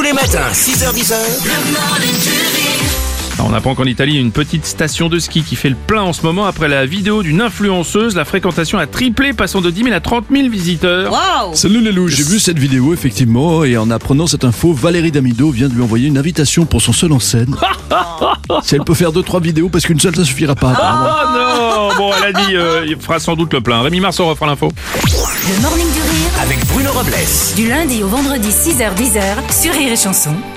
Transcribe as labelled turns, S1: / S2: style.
S1: les matins, 6h10.
S2: On apprend qu'en Italie, il y a une petite station de ski qui fait le plein en ce moment après la vidéo d'une influenceuse. La fréquentation a triplé, passant de 10 000 à 30 000 visiteurs.
S3: Waouh!
S4: Salut les loups, j'ai vu cette vidéo effectivement et en apprenant cette info, Valérie Damido vient de lui envoyer une invitation pour son seul en scène. Si elle peut faire 2-3 vidéos parce qu'une seule ça suffira pas.
S2: Oh non! Bon, elle a dit, il fera sans doute le plein. Rémi Marceau refera l'info.
S5: Le Morning du Rire,
S1: Avec Bruno Robles.
S5: du lundi au vendredi 6h-10h sur Rire et Chanson.